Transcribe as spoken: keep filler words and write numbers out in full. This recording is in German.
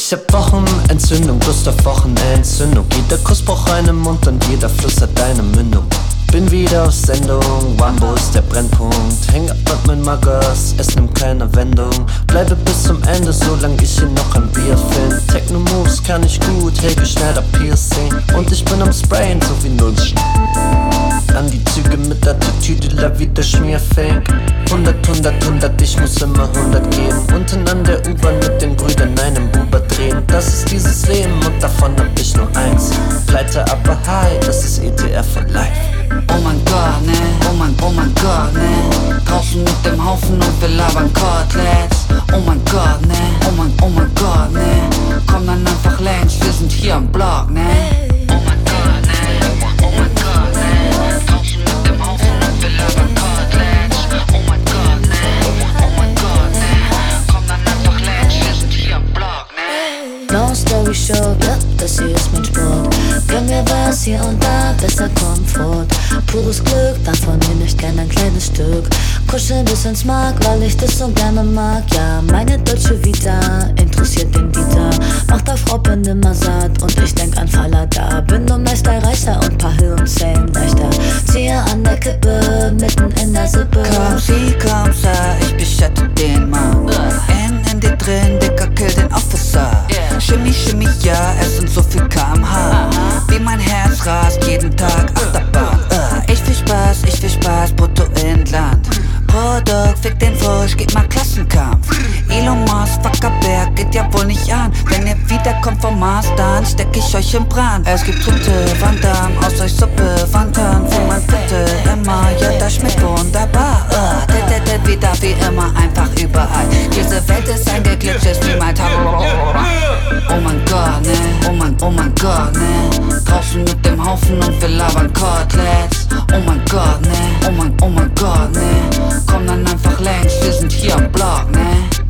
Ich hab Wochenentzündung, Lust auf Wochenentzündung. Jeder Kuss braucht einen Mund und jeder Fluss hat eine Mündung. Bin wieder auf Sendung, Wambo ist der Brennpunkt. Häng ab mit meinen Muggers, es nimmt keine Wendung. Bleibe bis zum Ende, solange ich hier noch ein Bier find. Techno-Moves kann ich gut, Helge Schneider Piercing. Und ich bin am Sprayen, so wie null an die Züge mit Attitüde, la wie der Schmierfink. Hundert, hundert, hundert, ich muss immer hundert geben. Unten an der U-Bahn mit den Brüdern einen Buber drehen. Das ist dieses Leben und davon hab ich nur eins. Pleite, aber high, das ist E T F for life. Oh mein Gott, ne, oh mein, oh mein Gott, ne. Draußen mit dem Haufen und wir labern Koteletts. Oh mein Gott, ne, oh mein, oh mein Gott, ne. Komm dann einfach längst, wir sind hier am Block, ne. Oh mein Gott, ne, oh mein Gott, ne. Draußen mit dem Haufen und wir labern Koteletts. Oh mein Gott, ne, oh mein Gott, ne. Komm dann einfach längst, wir sind hier am Block, ne. No Story Show, ja, das hier ist mein Sport. Gönn mir was hier und da, besser Komfort. Pures Glück, davon nehm ich gern ein kleines Stück. Kuscheln bis ins Mark, weil ich das so gerne mag. Ja, meine deutsche Vita interessiert den Dieter. Macht auf Robin nimmer satt und ich denk an Falada. Bin nur Meister Reicher und paar Hirnzellen leichter. Ziehe an der Kippe, mitten in der Sippe. Komm sie, komm sah, ich beschatte den Mann. In, in dir drin, Dicker, kill den Officer. Shimmy, shimmy, ja, es sind so viel Kilometer pro Stunde. Wie mein Herz rast, jeden Tag Achterbahn. uh, Ich will Spaß, ich will Spaß, brutto Inland. Produkt, fick den Wusch, geht mal Klassenkampf. Elon Musk, Zuckerberg, geht ja wohl nicht an. Wenn ihr wiederkommt vom Mars, dann steck ich euch im Brand. Es gibt Tritte, Van Damme, aus euch Suppe, Wandern von mein Bitte immer, ja, das schmeckt wunderbar. uh, det, det, det, wieder wie immer, einfach überall. Diese Welt ist ein Geglitsch, ist wie mein Tag. Oh mein Gott, ne, oh mein, oh mein Gott, ne. Draußen mit dem Haufen und wir labern Koteletts. Oh mein Gott, ne, oh mein, oh mein Gott, ne. Komm dann einfach längst, wir sind hier am Block, ne.